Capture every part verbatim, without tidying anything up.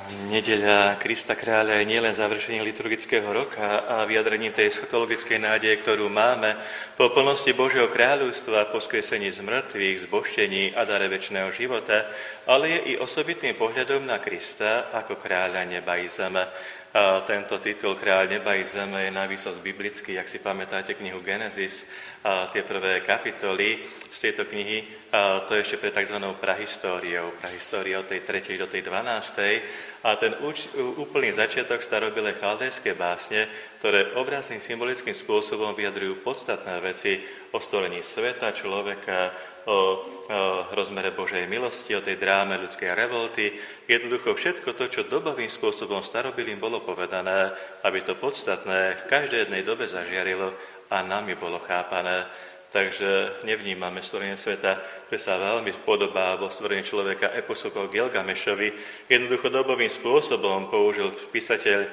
Nedeľa Krista Kráľa je nielen završenie liturgického roka a vyjadrením tej eschatologickej nádeje, ktorú máme po plnosti Božieho kráľovstva, po skresení z mŕtvych, zbožtení a dare večného života, ale je i osobitným pohľadom na Krista ako kráľa neba i zeme. A tento titul Kráľ neba i zeme je navýsost biblický, ak si pamätáte knihu Genesis, a tie prvé kapitoly z tejto knihy, a to je ešte pre tzv. prahistóriou, prahistóriou od tej tretej do tej dvanástej. A ten úč, úplný začiatok starobilé chaldejské básne, ktoré obrazným symbolickým spôsobom vyjadrujú podstatné veci o stvorení sveta, človeka, o, o rozmere Božej milosti, o tej dráme ľudskej revolty. Jednoducho všetko to, čo dobovým spôsobom starobilým bolo povedané, aby to podstatné v každej jednej dobe zažiarilo a nami bolo chápané. Takže nevnímame stvorenie sveta, ktoré sa veľmi podobá vo stvorení človeka eposu o Gilgamešovi. Jednoducho dobovým spôsobom použil písateľ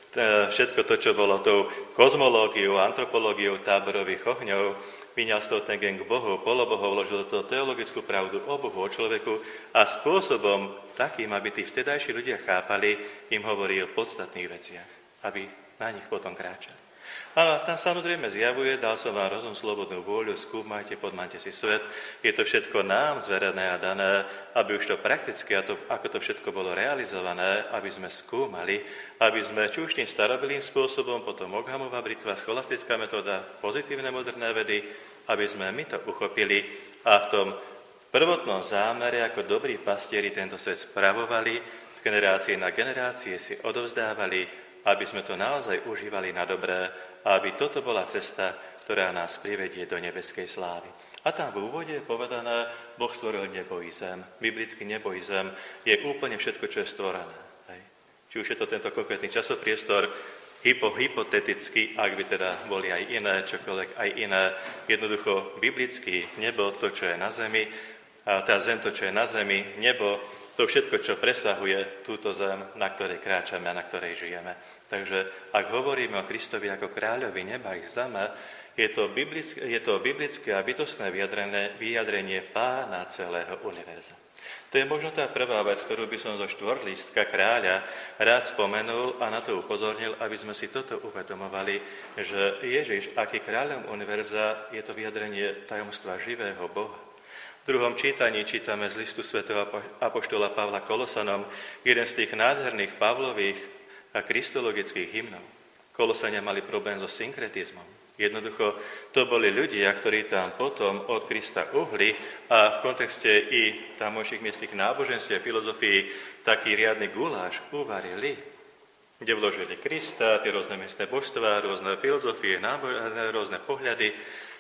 všetko to, čo bolo tou kozmológiou, antropológiou táborových ohňov, vyňal z toho ten gen k Bohu, polobohov, vložil do toho teologickú pravdu o Bohu, o človeku a spôsobom takým, aby tí vtedajší ľudia chápali, im hovorí o podstatných veciach, aby na nich potom kráčali. Áno, tam samozrejme zjavuje, dal som vám rozum, slobodnú vôľu, skúmajte, podmante si svet. Je to všetko nám zverené a dané, aby už to prakticky, a to, ako to všetko bolo realizované, aby sme skúmali, aby sme či už tým starobilým spôsobom, potom Oghamova britva, scholastická metóda, pozitívne moderné vedy, aby sme my to uchopili a v tom prvotnom zámere, ako dobrí pastieri tento svet spravovali, z generácie na generácie si odovzdávali, aby sme to naozaj užívali na dobré a aby toto bola cesta, ktorá nás privedie do nebeskej slávy. A tam v úvode je povedané, Boh stvoril nebo i zem. Biblicky nebo i zem je úplne všetko, čo je stvorené. Hej. Či už je to tento konkrétny časopriestor, hypo, hypoteticky, ak by teda boli aj iné, čokoľvek aj iné, jednoducho biblicky nebo, to, čo je na zemi, a tá zem, to, čo je na zemi, nebo, to všetko, čo presahuje túto zem, na ktorej kráčame a na ktorej žijeme. Takže ak hovoríme o Kristovi ako kráľovi neba i zeme, je to biblické, je to biblické a bytostné vyjadrenie, vyjadrenie pána celého univerza. To je možno tá prvá vec, ktorú by som zo štvorlístka kráľa rád spomenul a na to upozornil, aby sme si toto uvedomovali, že Ježiš, aký kráľom univerza, je to vyjadrenie tajomstva živého Boha. V druhom čítaní čítame z listu svätého apoštola Pavla Kolosanom jeden z tých nádherných Pavlových a kristologických hymnov. Kolosania mali problém so synkretizmom. Jednoducho to boli ľudia, ktorí tam potom od Krista uhli a v kontexte i tamojších miestnych náboženstiev, filozofii taký riadny guláš uvarili, kde vložili Krista, tie rôzne miestne božstvá, rôzne filozofie, nábo- rôzne pohľady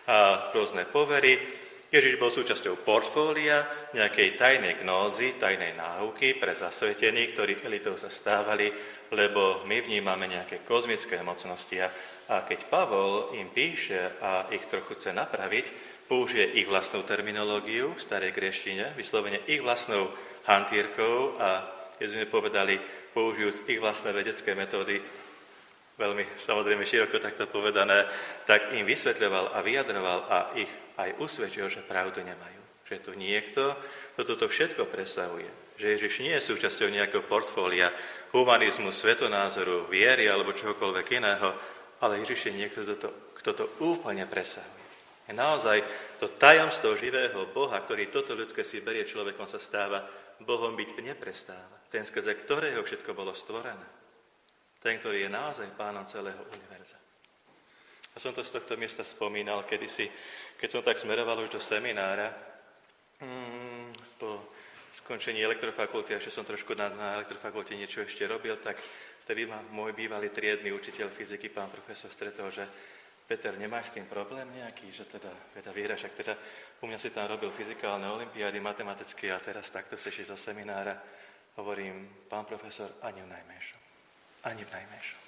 a rôzne povery. Ježiš bol súčasťou portfólia nejakej tajnej gnózy, tajnej náuky pre zasvetených, ktorí elitou sa stávali, lebo my vnímame nejaké kozmické mocnosti. A keď Pavol im píše a ich trochu chce napraviť, použije ich vlastnú terminológiu v starej gréštine, vyslovene ich vlastnou hantírkou a, keď sme povedali, použijúc ich vlastné vedecké metódy, veľmi samozrejme široko takto povedané, tak im vysvetľoval a vyjadroval a ich aj usvedčil, že pravdu nemajú. Že tu niekto, kto toto všetko presahuje. Že Ježiš nie je súčasťou nejakého portfólia humanizmu, svetonázoru, viery alebo čohokoľvek iného, ale Ježiš je niekto, kto to úplne presahuje. Je naozaj to tajomstvo živého Boha, ktorý toto ľudské si berie človekom, sa stáva Bohom byť neprestáva. Ten, skrze ktorého všetko bolo stvorené. Ten, ktorý je naozaj pánom celého univerza. A som to z tohto miesta spomínal kedysi, keď som tak smeroval už do seminára, hmm, po skončení elektrofakulty, a ešte som trošku na, na elektrofakulte niečo ešte robil, tak vtedy ma môj bývalý triedny učiteľ fyziky, pán profesor, stretol, že Peter, nemáš s tým problém nejaký, že teda, teda viera, však teda u mňa si tam robil fyzikálne olympiády, matematické a teraz takto chceš ísť zo seminára. Hovorím, pán profesor, ani v najmenšom. Ani v najmenšom.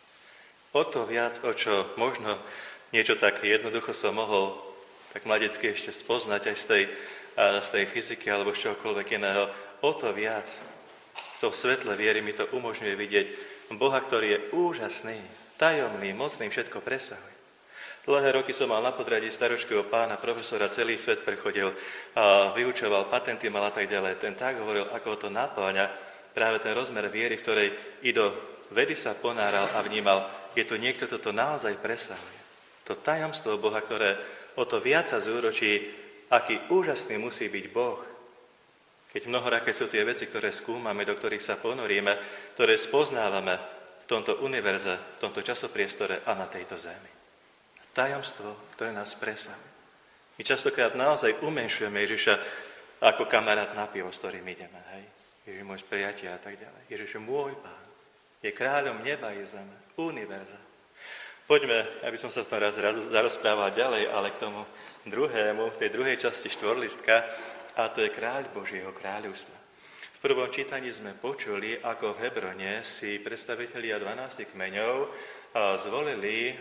O to viac, o čo možno niečo tak jednoducho som mohol tak mladecky ešte spoznať aj z tej, z tej fyziky alebo z čohokoľvek iného, o to viac so v svetle viery mi to umožňuje vidieť Boha, ktorý je úžasný, tajomný, mocný, všetko presahuje. Dlhé roky som mal na podradí staročkého pána profesora, celý svet prechodil a vyučoval, patenty mal a tak ďalej. Ten tak hovoril, ako to naplňa práve ten rozmer viery, v ktorej i do vedy sa ponáral a vnímal, je tu niekto, kto to naozaj presahuje. To tajomstvo Boha, ktoré o to viac sa zúročí, aký úžasný musí byť Boh. Keď mnohoraké sú tie veci, ktoré skúmame, do ktorých sa ponoríme, ktoré spoznávame v tomto univerze, v tomto časopriestore a na tejto zemi. Tajomstvo, ktoré nás presahuje. My častokrát naozaj umenšujeme Ježiša ako kamarát na pivo, s ktorým ideme. Hej? Ježiš môj priateľ a tak ďalej. Ježiš je môj Pán. Je kráľom neba i zeme. Univerza. Poďme, aby som sa v tom raz zarozprával ďalej, ale k tomu druhému, v tej druhej časti štvorlistka, a to je kráľ Božieho kráľovstva. V prvom čítaní sme počuli, ako v Hebrone si predstavitelia dvanástich kmeňov zvolili,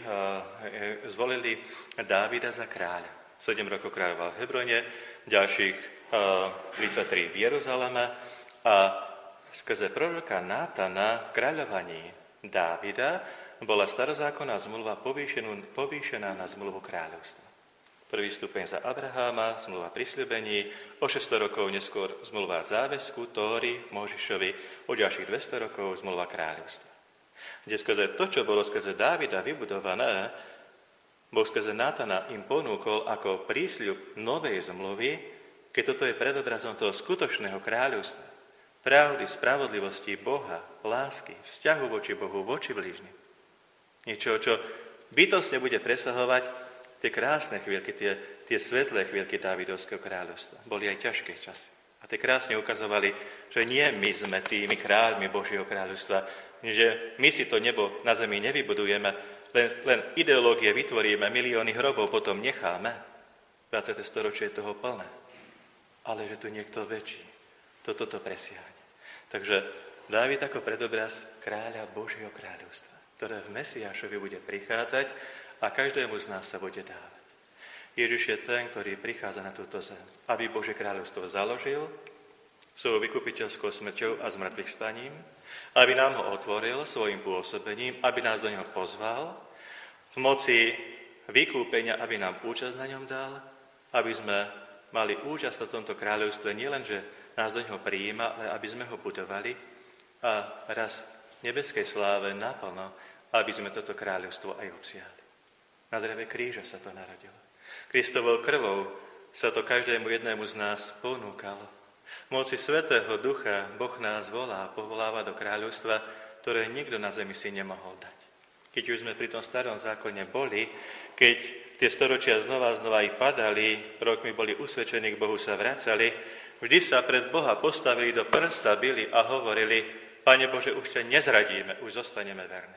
zvolili Dávida za kráľa. sedem rokov kráľoval v Hebrone, ďalších tridsaťtri v Jeruzaleme a skrze proroka Nátana v kráľovaní Dávida bola starozákonná zmluva povýšená na zmluvu kráľovstva. Prvý stupeň za Abraháma, zmluva prisľúbení, o šesťsto rokov neskôr zmluva záväzku, Tóry v Možišovi, o ďalších dvesto rokov zmluva kráľovstva. Kde skrze to, čo bolo skrze Dávida vybudované, Boh skrze Nátana im ponúkol ako prísľub novej zmluvy, keď toto je predobrazom toho skutočného kráľovstva, pravdy, spravodlivosti Boha, lásky, vzťahu voči Bohu, voči blížnym. Niečo, čo bytostne bude presahovať tie krásne chvíľky, tie, tie svetlé chvíľky Dávidovského kráľovstva. Boli aj ťažké časy. A tie krásne ukazovali, že nie my sme tými kráľmi Božieho kráľovstva, že my si to nebo na zemi nevybudujeme, len, len ideológie vytvoríme, milióny hrobov potom necháme. dvadsiate storočie je toho plné. Ale že tu niekto väčší, toto to presiahne. Takže Dávid ako predobraz kráľa Božieho kráľovstva, ktoré v Mesiášovi bude prichádzať a každému z nás sa bude dávať. Ježiš je ten, ktorý prichádza na túto zem, aby Božie kráľovstvo založil svojou vykupiteľskou smrťou a zmrtvých staním, aby nám ho otvoril svojim pôsobením, aby nás do neho pozval, v moci vykúpenia, aby nám účasť na ňom dal, aby sme mali účasť na tomto kráľovstve, nielen, že nás do neho prijíma, ale aby sme ho budovali a raz v nebeskej sláve naplno, aby sme toto kráľovstvo aj obsiahli. Na dreve kríža sa to narodilo. Kristovou krvou sa to každému jednému z nás ponúkalo. V moci Svätého Ducha Boh nás volá a povoláva do kráľovstva, ktoré nikto na zemi si nemohol dať. Keď už sme pri tom starom zákone boli, keď tie storočia znova a znova ich padali, rokmi boli usvedčení, k Bohu sa vracali, vždy sa pred Boha postavili do prsta, bili a hovorili: Pane Bože, už ťa nezradíme, už zostaneme verní.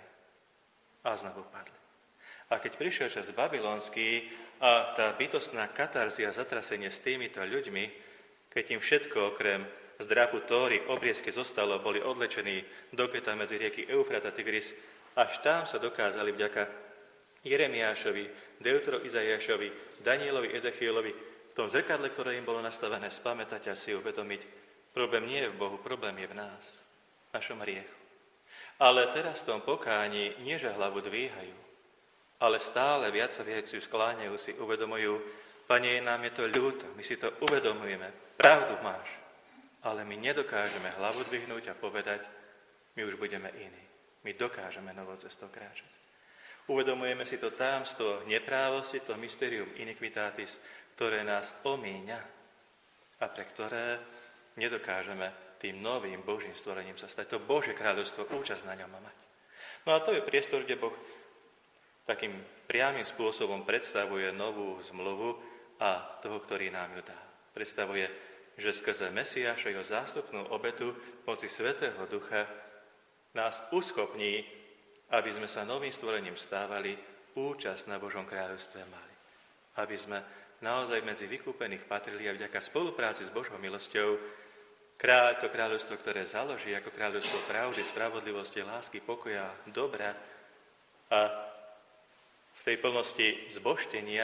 A znovu padli. A keď prišiel čas babylonský a tá bytostná katarzia, zatrasenie s týmito ľuďmi, keď im všetko okrem zdrapu Tóry, obriezky zostalo, boli odlečení do geta medzi rieky Eufrat a Tigris, až tam sa dokázali vďaka Jeremiášovi, Deutero Izaiášovi, Danielovi, Ezechielovi, v tom zrkadle, ktoré im bolo nastavené, spamätať a si uvedomiť, problém nie je v Bohu, problém je v nás, v našom hriechu. Ale teraz v tom pokáni nie, že hlavu dvíhajú, ale stále viac a viac ju skláňajú, si uvedomujú: Pane, nám je to ľúto, my si to uvedomujeme, pravdu máš, ale my nedokážeme hlavu dvihnúť a povedať: my už budeme iní, my dokážeme novou cestou kráčať. Uvedomujeme si to tajomstvo neprávosti, to mysterium iniquitatis, ktoré nás omíňa a pre ktoré nedokážeme tým novým Božím stvorením sa stať. To Božie kráľovstvo, účasť na ňom mať. No a to je priestor, kde Boh takým priamym spôsobom predstavuje novú zmluvu a toho, ktorý nám ju dá. Predstavuje, že skrze Mesiáša, jeho zástupnú obetu, moci Svätého Ducha, nás uschopní, aby sme sa novým stvorením stávali, účasť na Božom kráľovstve mali. Aby sme naozaj medzi vykúpených patrili a vďaka spolupráci s Božou milosťou kráľ, to kráľovstvo, ktoré založí ako kráľovstvo pravdy, spravodlivosti, lásky, pokoja, dobra a v tej plnosti zbožtenia,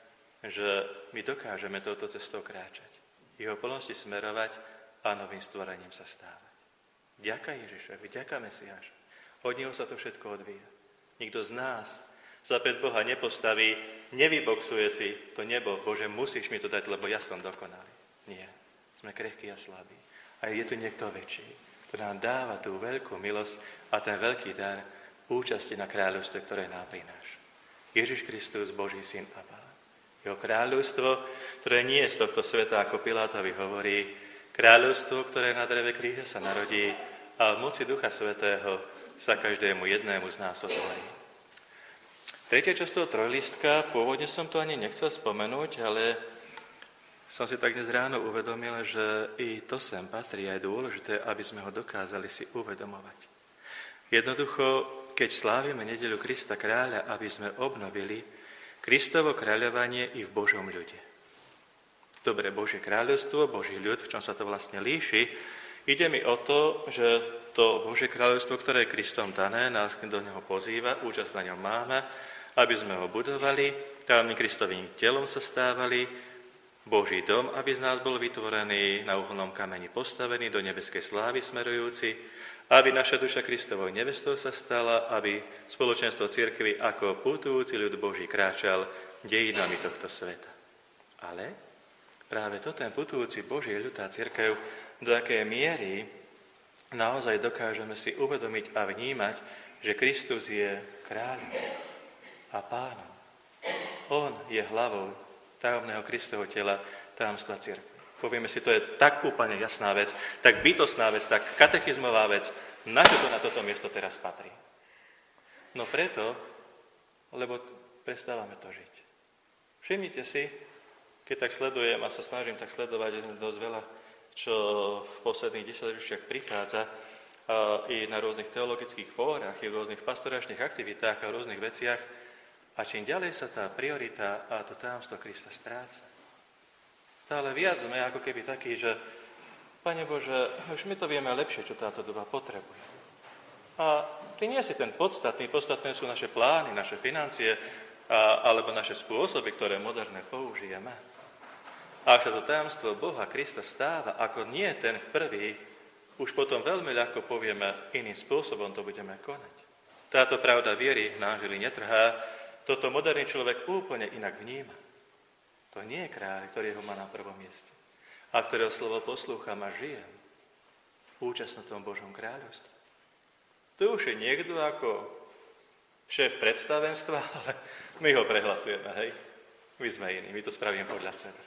že my dokážeme touto cestou kráčať, jeho plnosti smerovať a novým stvorením sa stávať. Vďaka Ježišovi, vďaka Mesiáša. Od neho sa to všetko odvíja. Nikto z nás sa pred Boha nepostaví, nevyboxuje si to nebo: Bože, musíš mi to dať, lebo ja som dokonalý. Nie, sme krehkí a slabí. A je tu niekto väčší, ktorý nám dáva tú veľkú milosť a ten veľký dar účasti na kráľovstve, ktoré nám prináša. Ježiš Kristus, Boží syn a Pán. Jeho kráľovstvo, ktoré nie je z tohto sveta, ako Pilátovi hovorí, kráľovstvo, ktoré na dreve kríža sa narodí a v moci Ducha Svätého sa každému jednému z nás otvorí. Tretia časť toho trojlistka, pôvodne som to ani nechcel spomenúť, ale som si tak dnes ráno uvedomil, že i to sem patrí a je dôležité, aby sme ho dokázali si uvedomovať. Jednoducho, keď slávime nedeľu Krista kráľa, aby sme obnovili Kristovo kráľovanie i v Božom ľude. Dobre, Božie kráľovstvo, Boží ľud, v čom sa to vlastne líši, ide mi o to, že to Božie kráľovstvo, ktoré je Kristom dané, nás do neho pozýva, účasť na ňom máme, aby sme ho budovali, aby Kristovým telom sa stávali, Boží dom, aby z nás bol vytvorený, na uholnom kameni postavený, do nebeskej slávy smerujúci, aby naša duša Kristovou nevestou sa stala, aby spoločenstvo cirkvi ako putujúci ľud Boží kráčal dejinami tohto sveta. Ale práve to ten putujúci Boží ľud a cirkev, do akej miery naozaj dokážeme si uvedomiť a vnímať, že Kristus je kráľom a pánom. On je hlavou tajomného Kristovho tela, tajomstva cirkvi. Povieme si, to je tak úplne jasná vec, tak bytostná vec, tak katechizmová vec, na čo to na toto miesto teraz patrí. No preto, lebo prestávame to žiť. Všimnite si, keď tak sledujem a sa snažím tak sledovať dosť veľa, čo v posledných desaťročiach prichádza, a i na rôznych teologických fórach, i v rôznych pastoračných aktivitách a rôznych veciach, a čím ďalej sa tá priorita a to tajomstvo Krista stráca. Stále viac sme ako keby takí, že Pane Bože, už my to vieme lepšie, čo táto doba potrebuje. A ty nie si ten podstatný, podstatné sú naše plány, naše financie a, alebo naše spôsoby, ktoré moderné použijeme. A ak sa to tajomstvo Boha Krista stáva ako nie ten prvý, už potom veľmi ľahko povieme, iným spôsobom to budeme konať. Táto pravda viery nám žili netrhá, toto moderný človek úplne inak vníma. To nie je kráľ, ktorý ho má na prvom mieste, a ktorého slovo poslúcham a žijem. Účasť na tom Božom kráľovstve. To už je niekto ako šéf predstavenstva, ale my ho prehlasujeme, hej? My sme iní, my to spravíme podľa seba.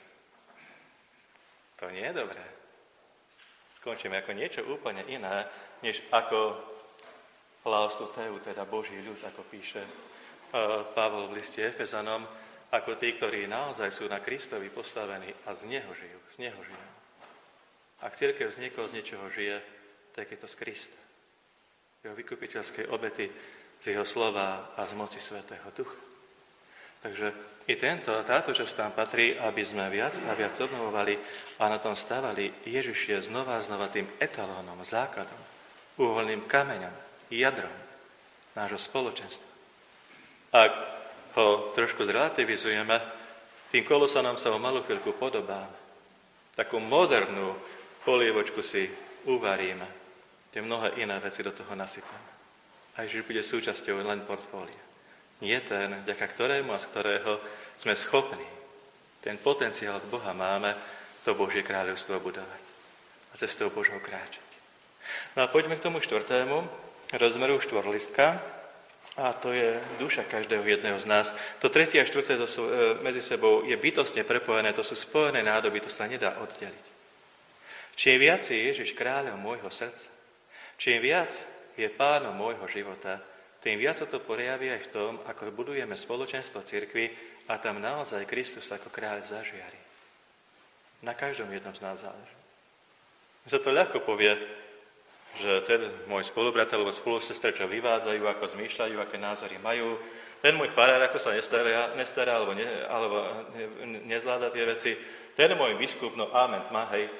To nie je dobré. Skončíme ako niečo úplne iné, než ako Laos Teu, teda Boží ľud, ako píše Pavol v liste Efezanom, ako tí, ktorí naozaj sú na Kristovi postavení a z Neho žijú, z Neho žijú. Ak cirkev z niekoho z niečoho žije, tak je to z Krista. Jeho vykupiteľskej obety, z Jeho slova a z moci Svätého Ducha. Takže i tento, táto časť tam patrí, aby sme viac a viac obnovovali a na tom stavali. Ježiš je znova a znova tým etalónom, základom, úholným kameňom, jadrom nášho spoločenstva. Ak ho trošku zrelativizujeme, tým Kolosanom sa o malú chvíľku podobáme. Takú modernú polievočku si uvaríme, kde mnohé iné veci do toho nasypeme. A Ježiš bude súčasťou len portfólia. Nie ten, vďaka ktorému a z ktorého sme schopní ten potenciál od Boha máme, to Božie kráľovstvo budovať a cestou Božou kráčať. No a poďme k tomu štvrtému rozmeru štvorlistka, a to je duša každého jedného z nás. To tretie a štvrté medzi sebou je bytostne prepojené, to sú spojené nádoby, to sa nedá oddeliť. Čím viac je Ježiš kráľom môjho srdca, čím viac je pánom môjho života, tým viac sa to prejaví aj v tom, ako budujeme spoločenstvo cirkvi a tam naozaj Kristus ako kráľ zažiari. Na každom jednom z nás záleží. Za to ľahko povie, že ten môj spolubrat alebo spolusestra, čo vyvádzajú, ako zmýšľajú, aké názory majú, ten môj farár, ako sa nestará, nestará alebo, ne, alebo ne, nezvláda tie veci, ten môj biskup, no amen, má, hej.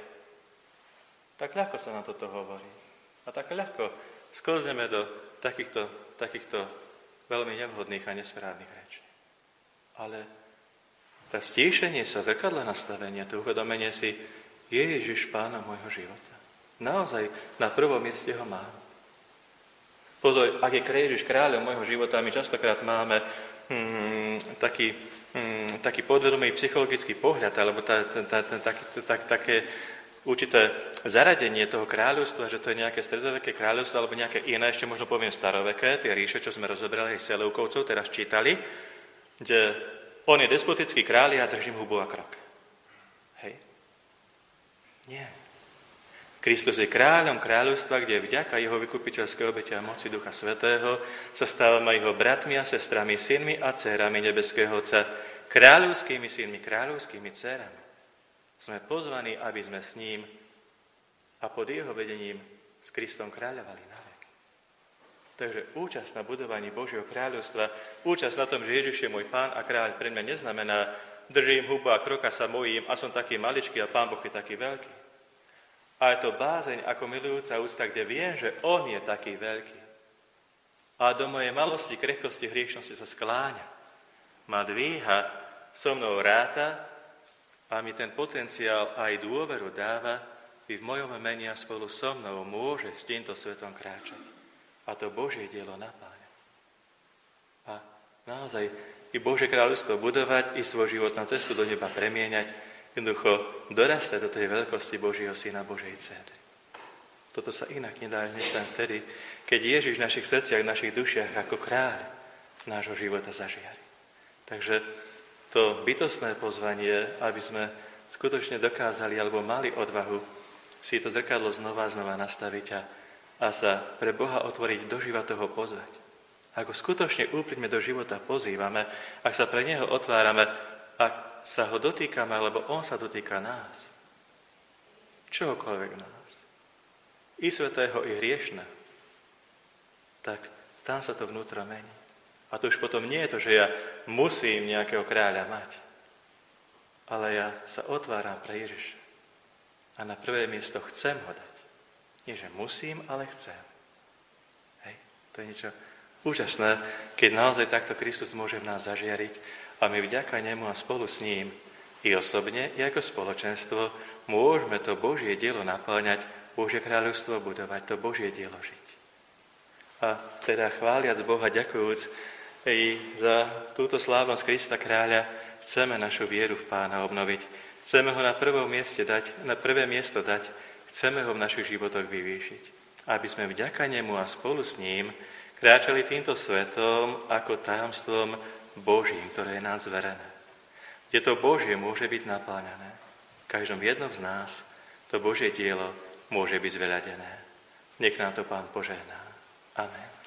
Tak ľahko sa nám toto hovorí. A tak ľahko sklzneme do takýchto, takýchto veľmi nevhodných a nesprávnych rečí. Ale tá stíšenie sa, zrkadla nastavenia, to uvedomenie si, je Ježiš pánom môjho života. Naozaj na prvom mieste ho mám. Pozor, ak je Ježiš kráľom môjho života, my častokrát máme hmm, taký, hmm, taký podvedomý psychologický pohľad, alebo tá, tá, tá, tá, tá, také určité zaradenie toho kráľovstva, že to je nejaké stredoveké kráľovstvo alebo nejaké iné, ešte možno poviem staroveké, tie ríše, čo sme rozobrali aj Seleukovcov, teraz čítali, kde on je despotický kráľ, ja držím hubu a krok. Hej? Nie. Kristus je kráľom kráľovstva, kde vďaka jeho vykupiteľskej obete a moci Ducha Svätého sa stávame jeho bratmi a sestrami, synmi a dcérami nebeského Otca, kráľovskými synmi, kráľovskými dcérami. Sme pozvaní, aby sme s ním a pod jeho vedením s Kristom kráľovali na vek. Takže účasť na budovaní Božieho kráľovstva, účasť na tom, že Ježiš je môj pán a kráľ, pre mňa neznamená držím hubu a kroka sa mojím a som taký maličký a pán Boh je taký veľký. A je to bázeň ako milujúca úcta, kde viem, že on je taký veľký. A do mojej malosti, krehkosti, hriešnosti sa skláňa. Ma dvíha, so mnou ráta a mi ten potenciál aj dôveru dáva, i v mojom mene a spolu so mnou môže s týmto svetom kráčať. A to Božie dielo napáňa. A naozaj i Božie kráľovstvo budovať, i svoj život na cestu do neba premieňať, jednoducho dorastať do tej veľkosti Božieho Syna, Božej Dcery. Toto sa inak nedá než len vtedy, keď Ježiš v našich srdciach, v našich dušiach ako kráľ nášho života zažiari. Takže to bytostné pozvanie, aby sme skutočne dokázali alebo mali odvahu si to zrkadlo znova a znova nastaviť a, a sa pre Boha otvoriť, do života ho pozvať. Ako skutočne úprimne do života pozývame, ak sa pre Neho otvárame, ak sa ho dotýkame, alebo on sa dotýka nás. Čohokoľvek nás. I svätého, i hriešného. Tak tam sa to vnútro mení. A to už potom nie je to, že ja musím nejakého kráľa mať. Ale ja sa otváram pre Ježiša. A na prvé miesto chcem ho dať. Nie, že musím, ale chcem. Hej, to je niečo úžasné, keď naozaj takto Kristus môže v nás zažiariť a my vďaka nemu a spolu s ním i osobne, i ako spoločenstvo môžeme to Božie dielo napĺňať, Božie kráľovstvo budovať, to Božie dielo žiť. A teda chváliac Boha, ďakujúc i za túto slávnosť Krista kráľa, chceme našu vieru v Pána obnoviť. Chceme ho na prvom mieste dať, na prvé miesto dať, chceme ho v našich životoch vyvýšiť. Aby sme vďaka nemu a spolu s ním kráčali týmto svetom ako tajomstvom Božím, ktoré je nám zverené. Kde to Božie môže byť napĺňané. V každom jednom z nás to Božie dielo môže byť zveľadené. Nech nám to Pán požehná. Amen.